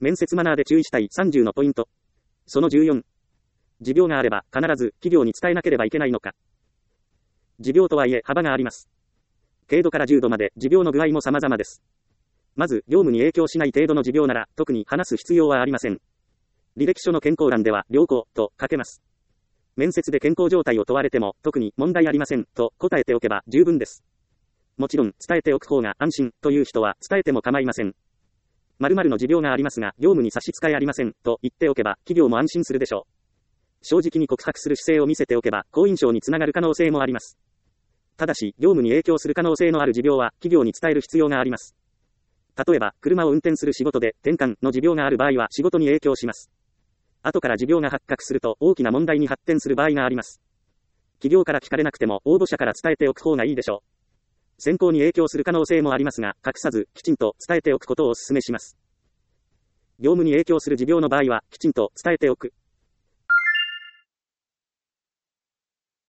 面接マナーで注意したい30のポイント。その14。持病があれば必ず企業に伝えなければいけないのか。持病とはいえ幅があります。軽度から重度まで持病の具合も様々です。まず、業務に影響しない程度の持病なら特に話す必要はありません。履歴書の健康欄では良好と書けます。面接で健康状態を問われても特に問題ありませんと答えておけば十分です。もちろん伝えておく方が安心という人は伝えても構いません。〇〇の持病がありますが業務に差し支えありませんと言っておけば企業も安心するでしょう。正直に告白する姿勢を見せておけば好印象につながる可能性もあります。ただし業務に影響する可能性のある持病は企業に伝える必要があります。例えば車を運転する仕事で転換の持病がある場合は仕事に影響します。後から持病が発覚すると大きな問題に発展する場合があります。企業から聞かれなくても応募者から伝えておく方がいいでしょう。選考に影響する可能性もありますが、隠さずきちんと伝えておくことをお勧めします。業務に影響する持病の場合はきちんと伝えておく。